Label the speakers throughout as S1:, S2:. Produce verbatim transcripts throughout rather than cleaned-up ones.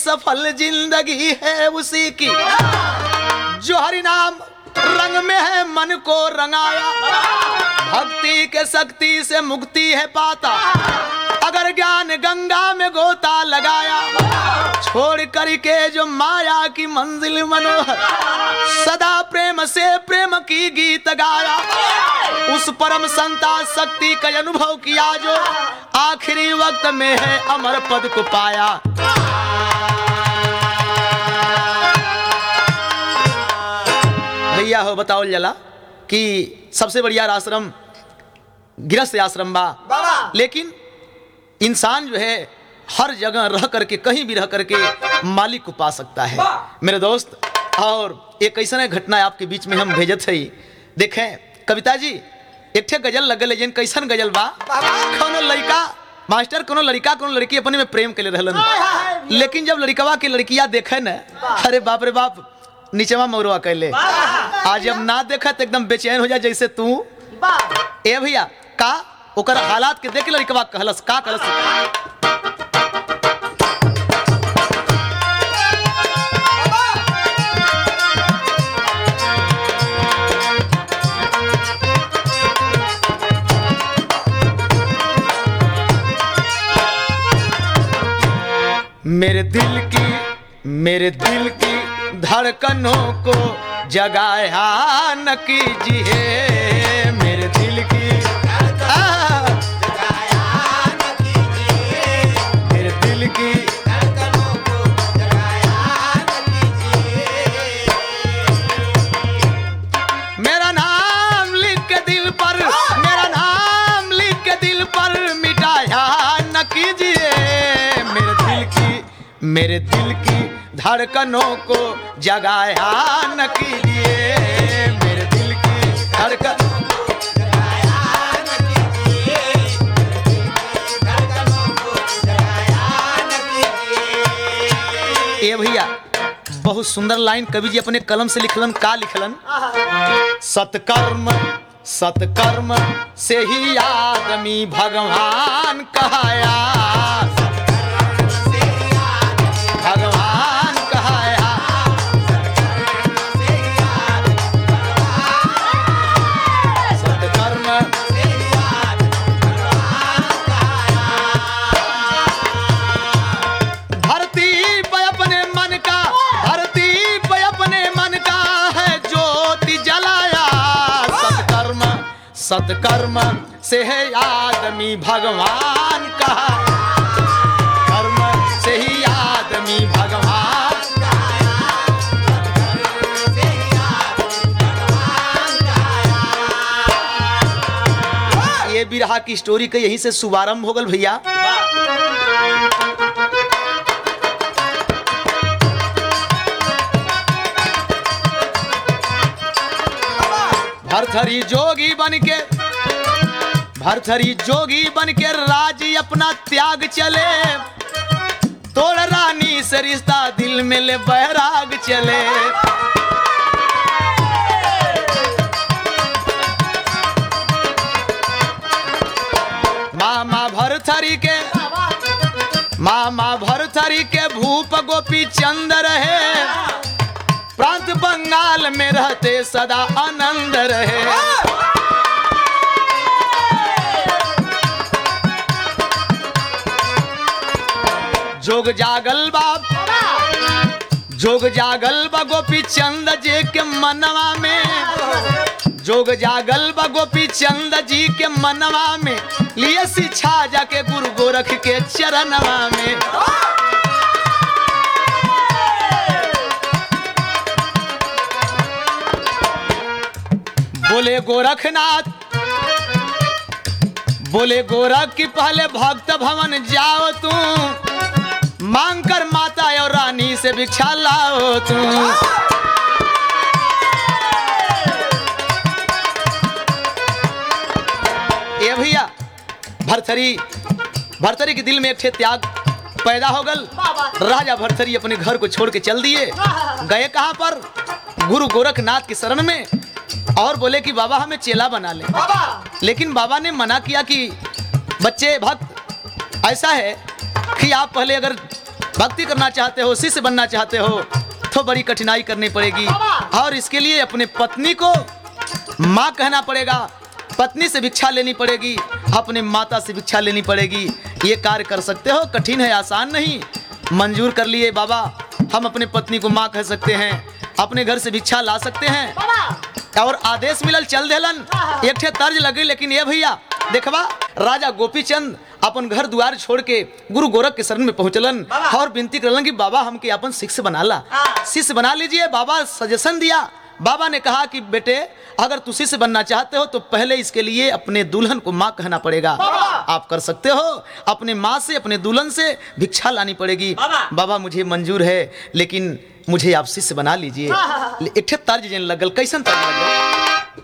S1: सफल जिंदगी है उसी की, जो हरि नाम रंग में है मन को रंगाया। भक्ति के शक्ति से मुक्ति है पाता, अगर ज्ञान गंगा में गोता लगाया। छोड़ करके जो माया की मंजिल मनोहर, सदा प्रेम से प्रेम की गीत गाया। उस परम संता शक्ति का अनुभव किया, जो आखिरी वक्त में है अमर पद को पाया। भैया हो बताओ जला कि सबसे बढ़िया आश्रम गृहस्थ आश्रम बा, लेकिन इंसान जो है हर जगह रह करके कहीं भी रह करके मालिक को पा सकता है मेरे दोस्त। और एक ऐसा घटना आपके बीच में हम भेजत है। देखें कविता जी, एक ठे गजल लगल है, कैसन गजल बा। कोनो लड़का मास्टर कोनो लड़का कोनो लड़की अपने में प्रेम के लिए रहलन, लेकिन जब लड़कवा के लड़कियां देखे न, अरे बाप रे बाप, नीचवा मौरवा कैले। आज जब ना देखा तो एकदम बेचैन हो जाए, जैसे तू ए भैया का ओकर हालात के देख लड़कवा कहलस का कहलस। मेरे दिल की मेरे दिल की धड़कनों को जगाया न कीजिए, मेरे दिल की जगाया न कीजिए, मेरे दिल की धड़कनों को जगाया न कीजिए। मेरा नाम लिख के दिल पर, मेरा नाम लिख के दिल पर मिटाया न कीजिए, मेरे दिल की मेरे दिल की धड़कनों को जगाया न कीजिए, मेरे दिल की धड़कनों को जगाया न कीजिए, मेरे दिल की धड़कनों को जगाया न कीजिए। ए भैया बहुत सुंदर लाइन कवि जी अपने कलम से लिखलन, का लिखलन। सत्कर्म सत्कर्म से ही आदमी भगवान कहाया, भगवान कहाया, सत्कर्म से याद भगवान कहाया। धरती पे अपने मन का, धरती पे अपने मन का है ज्योति जलाया। सत्कर्म सत्कर्म से है आदमी भगवान कहाया, कर्म से ही आदमी भगवान कहाया, से ही आदमी भगवान कहाया। ये बिरहा की स्टोरी का यहीं से शुभारंभ हो गल भैया। भरथरी जोगी बन के भरथरी जोगी बन के राज्य अपना त्याग चले, तोड़ रानी से रिश्ता दिल में ले बैराग चले। मामा भरथरी के मामा भरथरी के भूप गोपी चंद रहे, प्रांत बंगाल में रहते सदा आनंद रहे। जोग जागल बाप जोग जागल बा गोपी चंद जी के मनवा में, जोग जागल बा गोपी चंद जी के मनवा में, लिए शिक्षा जाके गुरु गोरख के चरणवा में। बोले गोरखनाथ बोले गोरख की पहले भक्त भवन जाओ तू, मांग कर माता और रानी से भिक्षा लाओ तू। ये भैया भरथरी भरथरी के दिल में एक ठे त्याग पैदा हो गल। राजा भरथरी अपने घर को छोड़ के चल दिए, गए कहां पर? गुरु गोरखनाथ की शरण में, और बोले कि बाबा हमें चेला बना ले। लेकिन बाबा ने मना किया कि बच्चे भक्त ऐसा है कि आप पहले अगर भक्ति करना चाहते हो, शिष्य बनना चाहते हो तो बड़ी कठिनाई करनी पड़ेगी और इसके लिए अपने पत्नी को माँ कहना पड़ेगा, पत्नी से भिक्षा लेनी पड़ेगी, अपने माता से भिक्षा लेनी पड़ेगी। ये कार्य कर सकते हो, कठिन है, आसान नहीं। मंजूर कर लिए बाबा, हम अपने पत्नी को माँ कह सकते हैं, अपने घर से भिक्षा ला सकते हैं। और आदेश मिलल चल देलन, एक ठे तर्ज लगी, लेकिन ये भैया देखबा राजा गोपीचंद अपन घर द्वार छोड़ के गुरु गोरख के शरण में पहुंचलन और विनती करलन कि बाबा हमके अपन शिष्य बना ला, शिष्य बना लीजिए। बाबा सजेशन दिया, बाबा ने कहा कि बेटे अगर तू शिष्य बनना चाहते हो तो पहले इसके लिए अपने दुल्हन को माँ कहना पड़ेगा। आप कर सकते हो, अपने माँ से अपने दुल्हन से भिक्षा लानी पड़ेगी। बाबा मुझे मंजूर है, लेकिन मुझे आप शिष्य बना लीजिए। एक ठे तर्ज जन लगल, कैसन तर्ज लगल?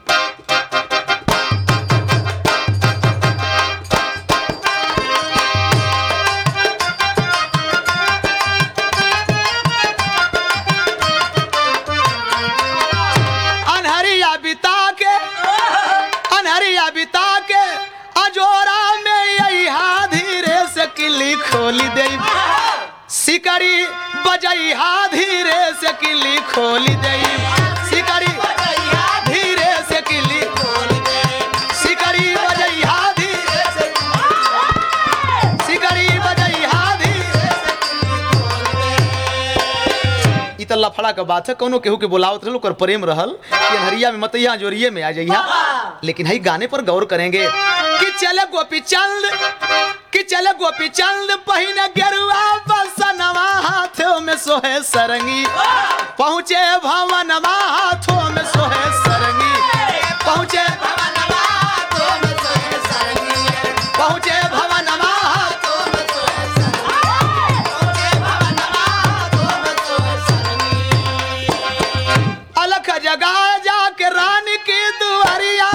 S1: बिता के अजोरा में यही धीरे से किली खोली दे, सिकड़ी बजैहा धीरे से किली खोली दे, सिकड़ी धीरे से किली खोली दे, सिकड़ी बजैहा धीरे से, सिकड़ी बजैहा धीरे से किली खोली दे। इत लफड़ा का बात है, कोनो केहू के बुलावत रहल, ओकर प्रेम रहल कि हरिया में मतैया जोरिये में आ जइहा। लेकिन हई गाने पर गौर करेंगे कि चले गोपी चंद, कि चले गोपी चंद पहिने गेरुआ बसनवा, हाथों में सोहे सरंगी, पहुंचे भवनवा हाथों में सोहे सरंगी, पहुंचे भवनवा हाथों में सोहे सरंगी, पहुंचे भवनवा हाथों में सोहे सरंगी, पहुंचे भवनवा हाथों में सोहे सरंगी। अलख जगा जाके रानी की दुआरिया,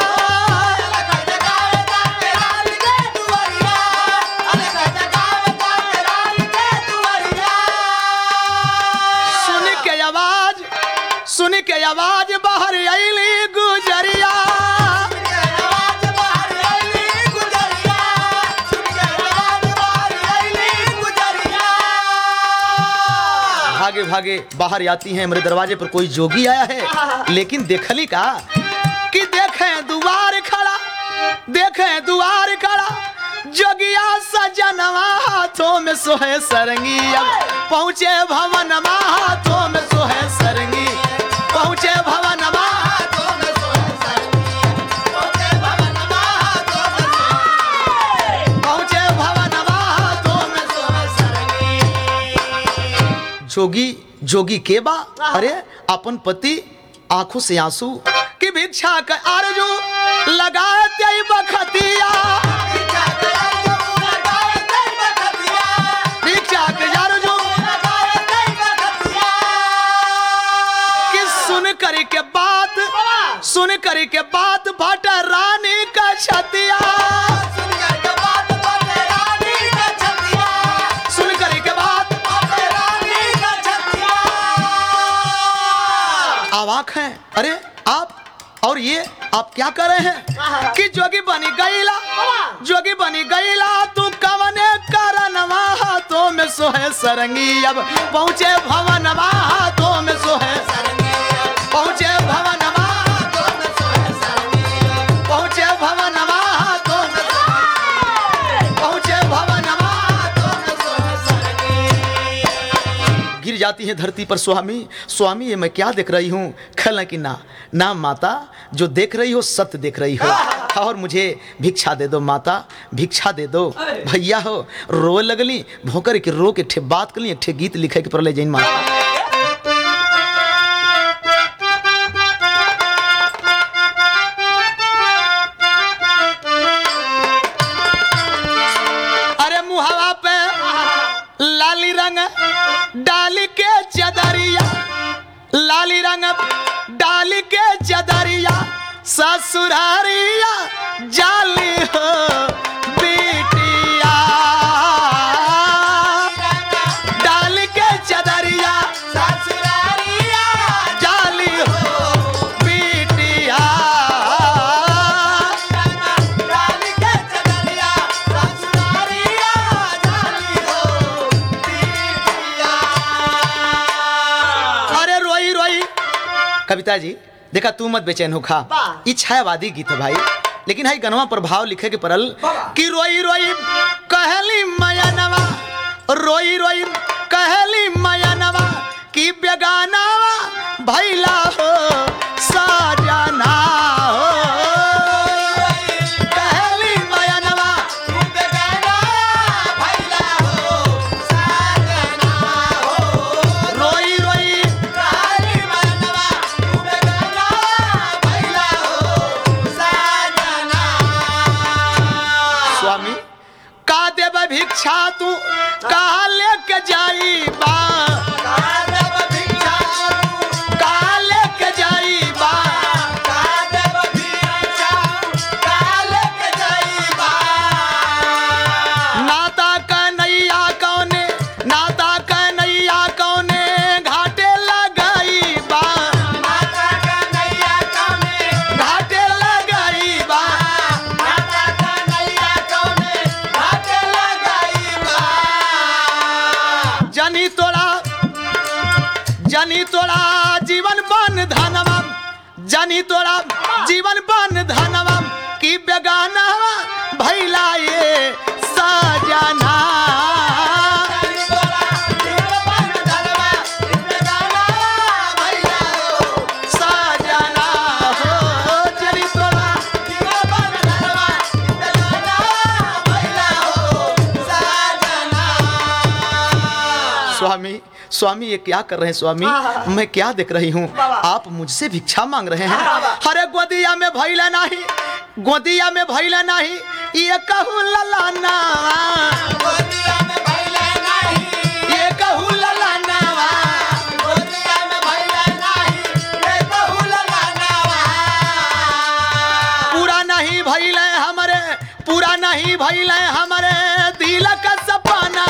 S1: सुन के आवाज बाहर आईली गुजरिया, भागे भागे बाहर आती हैं। मेरे दरवाजे पर कोई जोगी आया है, लेकिन देखली का कि देखें दुआर खड़ा, देखें दुआर खड़ा, जोगिया सजनवा हाथों में सोहे सरंगी, अब पहुंचे भवनमा हाथों में सोहे सरंगी, पहुंचे भवनमा हाथों में सोहे सरंगी, पहुंचे भवनमा हाथों में सोहे, पहुंचे भवनमा हाथों में सोहे सरंगी। जोगी जोगी के बा, अरे अपन पति आंखों से आंसू कि भिक्षा का आरजू लगा दे बखतिया, के बात सुन कर के बात भट रानी का छतिया, सुन कर के बात भट रानी का छतिया, सुन कर के बात भट रानी का छतिया। अवाक हैं, अरे आप और ये आप क्या कर रहे हैं कि जोगी बनी गईला, जोगी बनी गईला तू कवने करनवा हाथों में सोहे सरंगी, अब पहुंचे भवनवा हाथों में सोहे सरंगी, पहुंचे भवनमा हाथों में सोहे सरंगी, पहुंचे भवनमा हाथों में सोहे, पहुंचे भवनमा हाथों में सोहे सरंगी। गिर जाती है धरती पर स्वामी, स्वामी ये मैं क्या देख रही हूँ? खल कि ना ना माता, जो देख रही हो सत्य देख रही हो, और मुझे भिक्षा दे दो माता, भिक्षा दे दो। भैया हो रो लगली, भोकर के रो के ठे बात कली, एक ठे गीत लिखे के पड़ले जैन माता। डाली के चदरिया, लाली रंग डाली के चदरिया, ससुरारिया जाली हो बिटिया, डाली के चदरिया, ससुरारिया जाली हो बिटिया, डाली के चदरिया, ससुरारिया जाली हो बिटिया। कविता जी देखा तू मत बेचैन हो खा, ई छायावादी गीत है भाई, लेकिन हाई गनवा पर भाव लिखे के परल कि रोई रोई कहली मयनवा, रोई रोई कहली मयनवा कि बेगानावा भैला हो साजना हो, कहली मयनवा बेगाना भैला हो साजना हो, रोई रोई कहली मयनवा बेगाना भैला हो साजना। स्वामी का देव भिक्षा तू कहा लेके जाई बा, जानी तोड़ा जीवन बन धनवा, जानी तोड़ा जीवन बन धनवा की बेगाना भैला ये साजना, साजना हो, जानी तोड़ा जीवन बन धनवा बेगाना भैला हो साजना। स्वामी स्वामी ये क्या कर रहे हैं स्वामी, मैं क्या देख रही हूँ, आप मुझसे भिक्षा मांग रहे हैं। अरे गोदिया में भैला नहीं, गोदिया में भैला नहीं ये कहू ललाना, गोदिया में भैला नहीं ये कहू ललाना, गोदिया में भैला नहीं ये कहू ललाना। पूरा नहीं भैला हमारे, पूरा नहीं भैला हमारे दिल का सपना,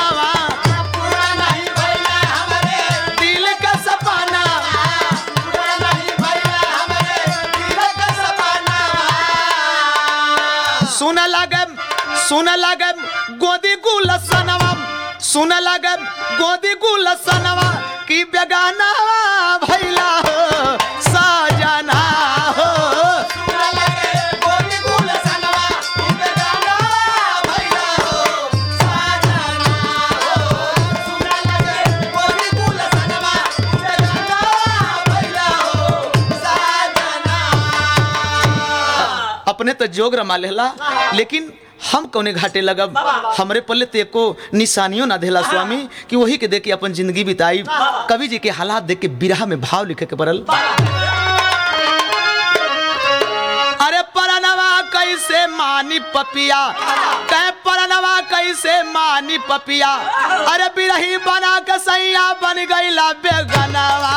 S1: सुन लगे सुन लगे गोदी गुलसनवा, सुन लगे गोदी गुलसनवा की बेगाना भैला हो साजना हो, सुन लगे गोदी गुलसनवा की बेगाना भैला हो साजना हो, सुन लगे गोदी गुलसनवा की बेगाना भैला हो साजना। अपने तो जोग रमा लेला, लेकिन हम कौने घाटे लगब, हमरे पल्ले ते को निशानियों ना देला स्वामी कि वही के देख के अपन जिंदगी बिताई। कवि जी के हालात देख के बिरहा में भाव लिखे के पड़ल। अरे परनवा कैसे मानी पपिया, कह परनवा कैसे मानी पपिया, अरे बिरही बना के सैया बन गईला बेगनवा,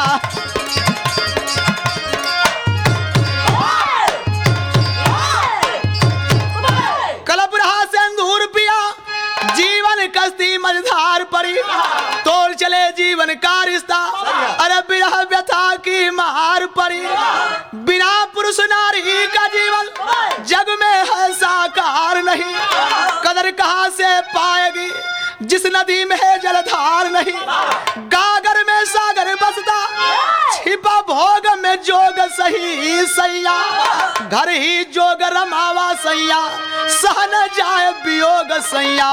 S1: जीवन कश्ती मझधार पड़ी तोड़ चले जीवन का रिश्ता, अरे बिरह व्यथा की मार पड़ी, बिना पुरुष नारी का जीवन जग में है साकार नहीं, कदर कहाँ से पाएगी जिस नदी में है जलधार नहीं, गागर में सागर बसता छिपा भोग में जोग सही सैया, घर ही जोग रमावा सैया सहन जाए वियोग सैया।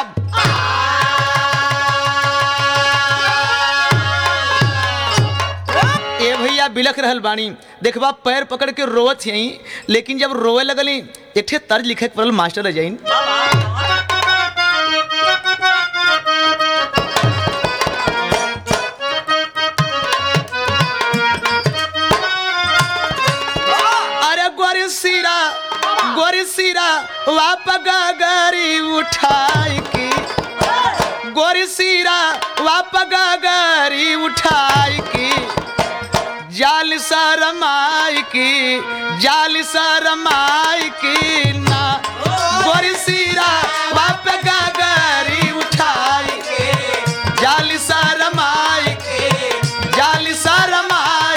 S1: ए भैया बिलख रहल बानी, देखबा पैर पकड़ के रोवत यही, लेकिन जब रोवे लगली एक ठे तर्ज लिखे के पड़ल मास्टर अजैन। अरे गोरी सीरा गोरी सीरा वाप गगरी उठाई की, गोरी सीरा वाप गगरी उठाई की, जाल सरमाई की जाल सरमाई की ना, गोरी सीरा वाप गगरी उठाई की, जाल सरमाई की जाल सरमाई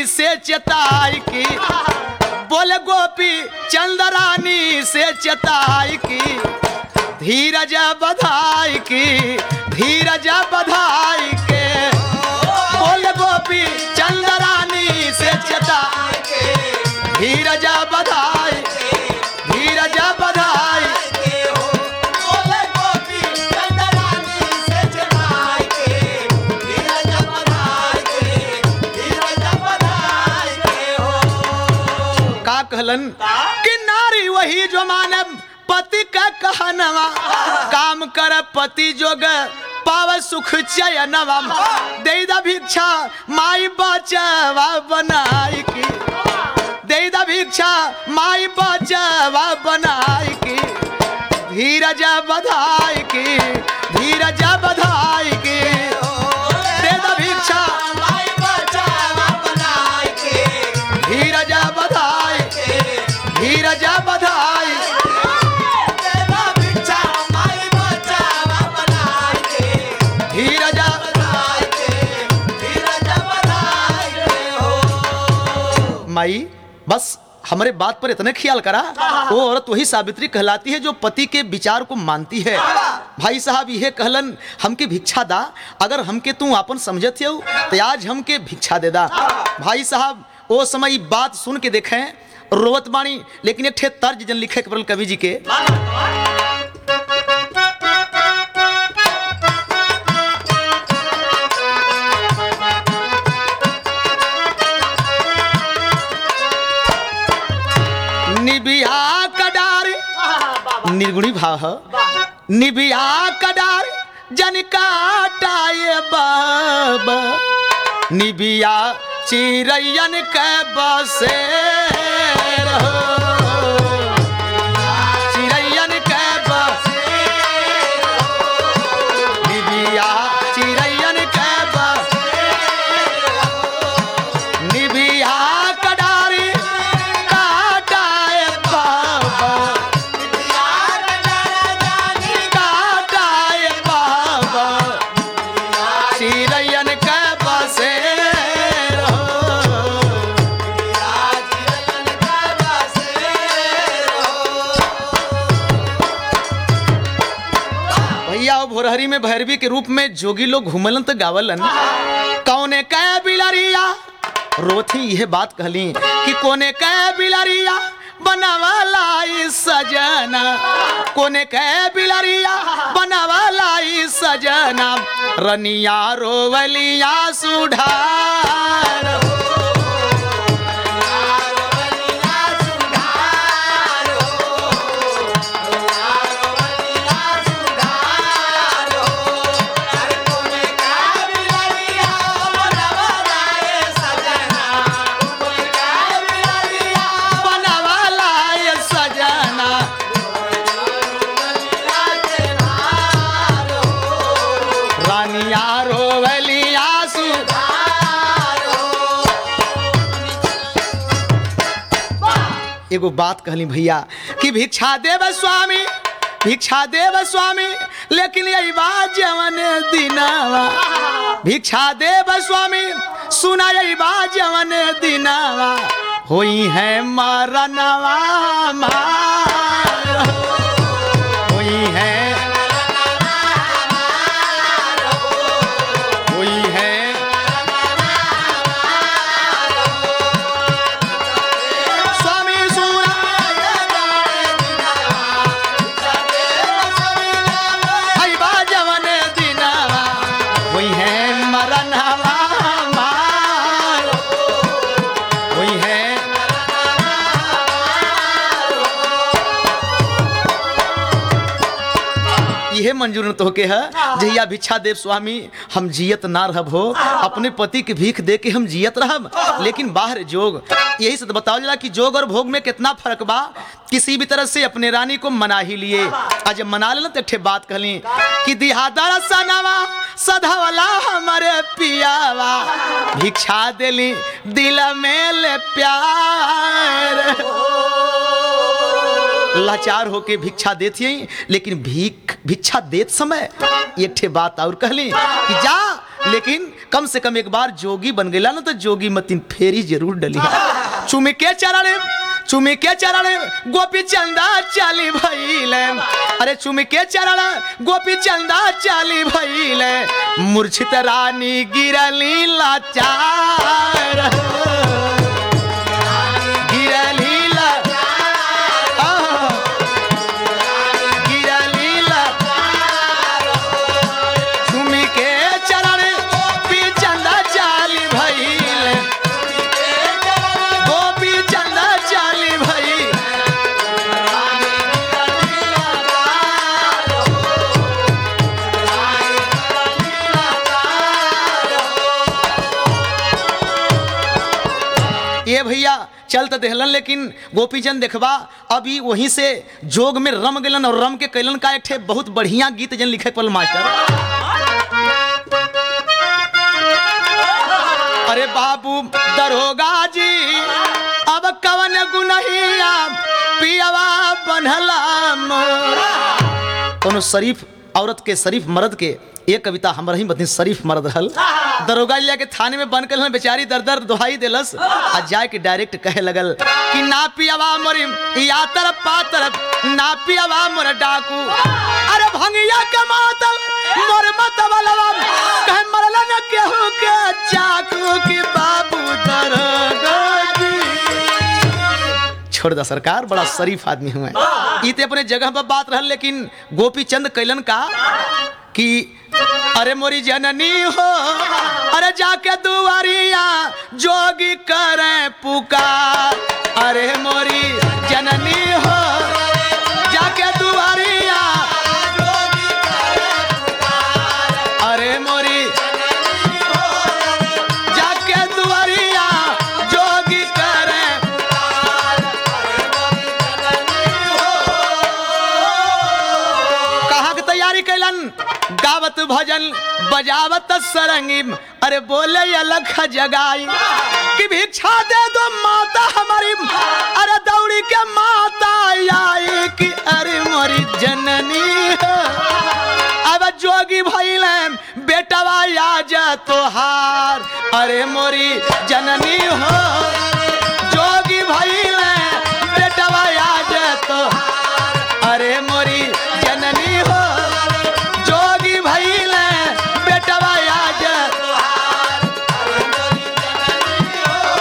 S1: रानी से चेताई की, बोले गोपी चंद रानी से चेताई की, धीरज बधाई की, धीरज बधाई के, बोले गोपी चंद रानी से चेताई की, धीरज बधाई, धीरज बधाई, बोले गोपी चंद रानी से चेताई की, धीरज बधाई, धीरज बधाई के हो। का कहलन कि नारी वही जो माने पति का कहनवा, काम कर पति जोग पाव सुख चयनवा, दे द भिक्षा माई बचवा बनाई की, दे द भिक्षा माई बचवा बनाई की, धीरज बधाई की, धीरज बधाई की, दे द भिक्षा माई बचवा बनाई की, धीरज बधाई, धीरज बधाई, दे द भिक्षा माई बचवा बनाई की, धीरज बधाई, धीरज बधाई हो। माई बस हमारे बात पर इतने ख्याल करा, वो औरत वही सावित्री कहलाती है जो पति के विचार को मानती है। भाई साहब ये कहलन हमके भिक्षा दा, अगर हमके तू आपन समझत हो तो आज हमके भिक्षा दे दा। भाई साहब वो समय बात सुन के देखें रोवत बाणी, लेकिन एक ठे तर्ज जन लिखे के कवि जी के, निबिया कडार, निर्गुणी भाव है, निबिया कडार जन काटाए बाबा, निबिया चिरैयन के बसे रहो, चिरैयन के बसे रहो, निबिया चिरैयन के बसे रहो, निबिया कडारी काटाए बाबा, काटाए बाबा, चिरैयन के बसे भोरहरी में भैरवी के रूप में जोगी लोग घूमलन तो गावलन, कौने कै बिलरिया रोथी यह बात कहली कि कोने कै बिलरिया बनावाला सजना, कोने कै बिलरिया बनावाला सजना, रनिया रोवलिया सुधार, एगो बात कहली भैया कि भिक्षा देव स्वामी, भिक्षा देव स्वामी, लेकिन यही बात जवन दिनावा, भिक्षा देव स्वामी सुना यही बात जवन दिनावा, होई है मरनवा मार, होई है होई है मंजूर तो के है जहिया भिक्षा देव स्वामी हम जियत ना रहब हो, अपने पति के भीख दे के हम जियत रहब, लेकिन बाहर जोग। यही से तो बताओ जरा कि जोग और भोग में कितना फर्क बा। किसी भी तरह से अपने रानी को मना ही लिए, आज मना लेना तो एक बात कहली कि दिहादर सनावा सधावला हमारे पियावा, भिक्षा देली दिल में ले प्यार, लाचार होके भिक्षा देती हैं, लेकिन भीख भिक्षा देत समय एक ठे बात और कहली कि जा, लेकिन कम से कम एक बार जोगी बन गया ना तो जोगी मतिन फेरी जरूर डली। चुमे के चरण चुमे के चरण गोपी चंदा चाली भइले, अरे चुमे के चरण गोपी चंदा चाली भइले, मूर्छित रानी गिरली लाचार, गिरली लाचार, गिरली लाचार, चुमे के चरण गोपी चंदा चाली भइले, गोपी चंदा चाली भई। ये भैया चल तो देहलन, लेकिन गोपीचंद देखबा अभी वहीं से जोग में रम गलन और रम के कैलन का एक ठे बहुत बढ़िया गीत जन लिखे पल मास्टर। अरे बाबू दरोगा जी अब कवन गुनहिया पियवा बनहला मोर। कोनो शरीफ औरत के शरीफ मर्द के ये कविता हमरा ही बतनी शरीफ मर्द हल। दरोगा जी के थाने में बन कर बेचारी दर दर दुहाई देलस आ जाए के डायरेक्ट कहे लगल कि ना पियवा मोर या तरफ पा तरफ ना पियवा मोर डाकू, अरे भंगिया के मातल मोर मतवलवा कहे मरला न केहू के चाकू की बाबू दरोगा जी। छोड़ दा सरकार, बड़ा शरीफ आदमी हुए इते अपने जगह पर बात रहल, लेकिन गोपीचंद कैलन का कि अरे मोरी जननी हो, अरे जाके दुआरिया जोगी करे पुकार, अरे मोरी जननी हो जाके दुआरिया जोगी करे पुकार, अरे मोरी जननी हो जाके दुआरिया जोगी करे पुकार, अरे मोरी जननी हो। कहाँ की तैयारी कैलन गावत भजन बजावत सरंगी, अरे बोले अलग जगाई कि भिक्षा दे दो माता हमारी, अरे दौड़ी के माता आई कि अरे मोरी जननी हो। अब जोगी भइले बेटवा आज तोहार, अरे मोरी जननी हो जोगी भइले बेटवा आज तोहार, अरे मोरी जननी हो जोगी भइले बेटवा आज तोहार, अरे मोरी जननी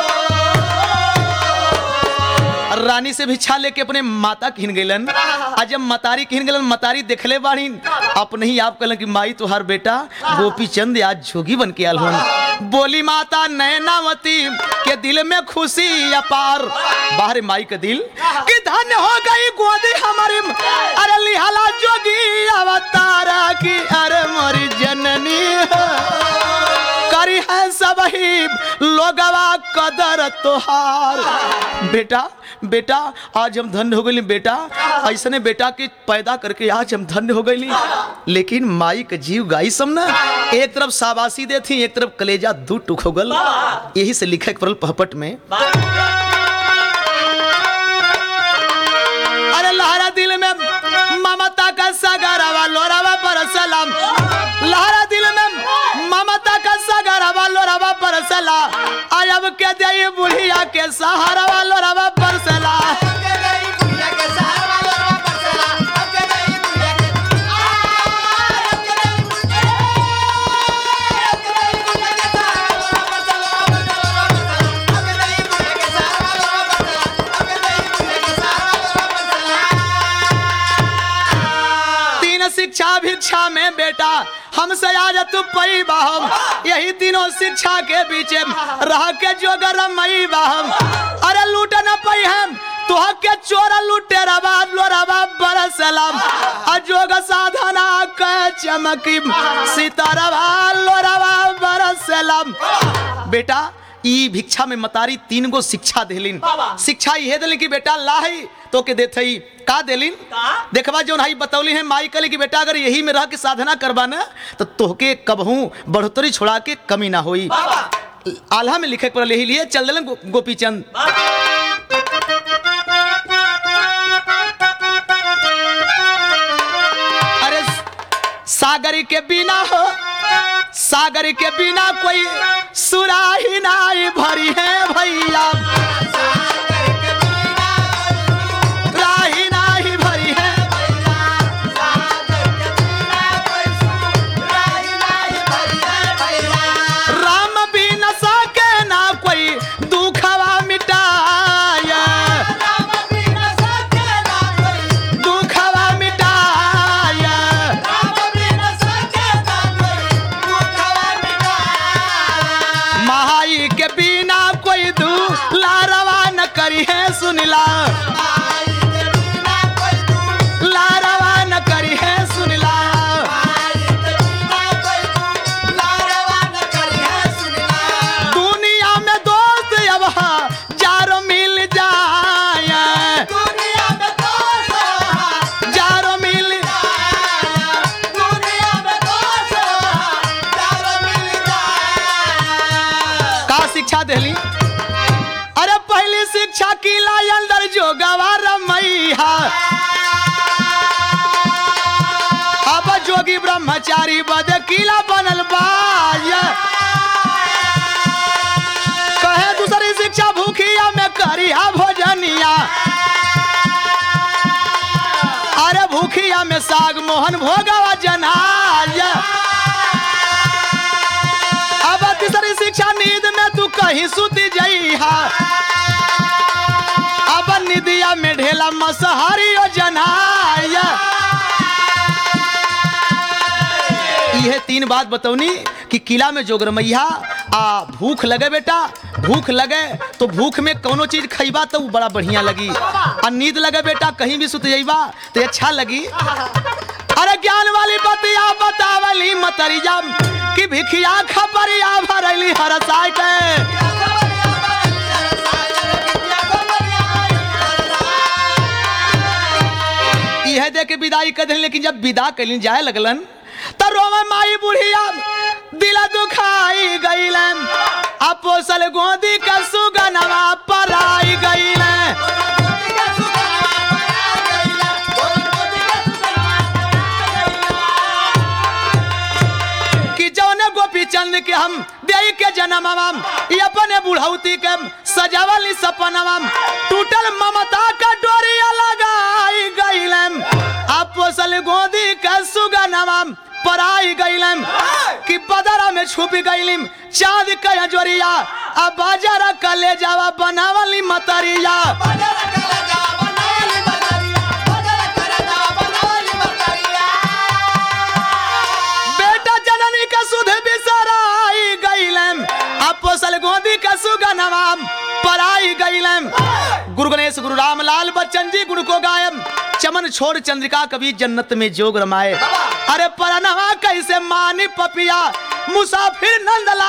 S1: हो। रानी से भिक्षा लेके अपने माता किन गइलन, आज जब मतारी किन गइलन मतारी देखले बाड़ी अपने ही आप कहलन कि माई तुहार बेटा गोपीचंद आज जोगी बन के आल होन। बोली माता नैनावती के दिल में खुशी अपार, बाहर माई का दिल कि धन्य हो गई गोदी हमारी, अरे लिहाला जोगी अवतार की, अरे मोरी जननी हो करी है सब ही लोगवा कदर तोहार। बेटा बेटा आज हम धन्य हो गए बेटा, ऐसने बेटा के पैदा करके आज हम धन्य हो गए, लेकिन माई के जीव गाई समना एक तरफ शाबाशी देती एक तरफ कलेजा दू टुक हो गल। यही से लिखे पड़ल पहपट में, अरे लहरा दिल में ममता का सागरवा लोरावा पर सलाम, लहरा दिल में ममता का सागरवा लोरावा पर सला, आयब के दे बुढ़िया के सहारा लोरावा पर सला, शिक्षा भिक्षा में बेटा हमसे आज तू पई बाहम, यही तीनों शिक्षा के बीच रह के जोगर मई बाहम, अरे लूट न पई हम तुह के चोरा लूटे रवा लोरावा बरसलाम, अजोग साधना के चमकी सितारवा लोरावा बरसलाम। बेटा ई भिक्षा में मतारी तीन गो शिक्षा देलिन, शिक्षा ये देलिन कि बेटा लाही तो के देथई का देलिन, देखबा जो हाई बतौली है माई कली कि बेटा अगर यही में रह के साधना करबा ना तो तोहके कबहू बढ़ोतरी छोड़ा के कमी ना होई। आल्हा में लिखे पर यही लिए चल देलन गो, गोपीचंद। अरे सागरी के बिना हो सागर के बिना कोई सुराही नाई भरी है भैया, राही नाही भरी है। राम बिना सके ना कोई दुखवा मिटाया, दुखवा मिटाया। महाई के बिना कोई दुलारवा न करी है सुनिला, लारवा न करी है सुनिला। दुनिया में दोस्त अब जारो मिल जाए, जारो मिल। का शिक्षा देली? अरे पहली शिक्षा की लाई अंदर जो गवार मैया, अब जोगी ब्रह्मचारी बद किला बनल बाया। कहे दूसरी शिक्षा भूखिया में करिया भोजनिया, अरे भूखिया में साग मोहन भोगवा जनाया। अब तीसरी शिक्षा नींद में तू कहीं सुती जइहा, अब निदिया में ढेला मसहरियो जनाया। यह तीन बात बतौनी कि किला में जोगरमैया आ भूख लगे बेटा, भूख लगे तो भूख में कोनो चीज खइबा तो बड़ा बढ़िया लगी, और नींद लगे बेटा कहीं भी सुत जाइबा तो अच्छा लगी। अरे ज्ञान वाली बतिया बतावली मतरिया कि भिखिया खबरिया भरली हर साइड। यह देख के विदाई कर दिल, लेकिन जब विदा कलिन जाए लगलन तो रोवे माई बुढ़िया दिल दुखाई गईलन, अपोसल गोदी का सुगनवा पराई गईलन। कि जौने गोपी चंद के हम देई के जन्मम ये अपने बुढ़ौती के सजावली सपनम, टूटल ममता का डोरिया लगाई गईलन, अपोसल गोदी का सुगनवा पराई गईलम। कि बदरा में छुप गईलिम चांद का जोरिया, अब बाजार कले जावा बनावली मतरिया। बेटा जननी का सुध बिसराई गईलम, अपोसल गोदी का सुगनवा पराई गईलम। गुरु गणेश गुरु रामलाल बच्चन जी गुरु को गायम, चमन छोड़ चंद्रिका कभी जन्नत में जोग रमाए। अरे परनवा कैसे मानी पपिया मुसाफिर नंदलाल।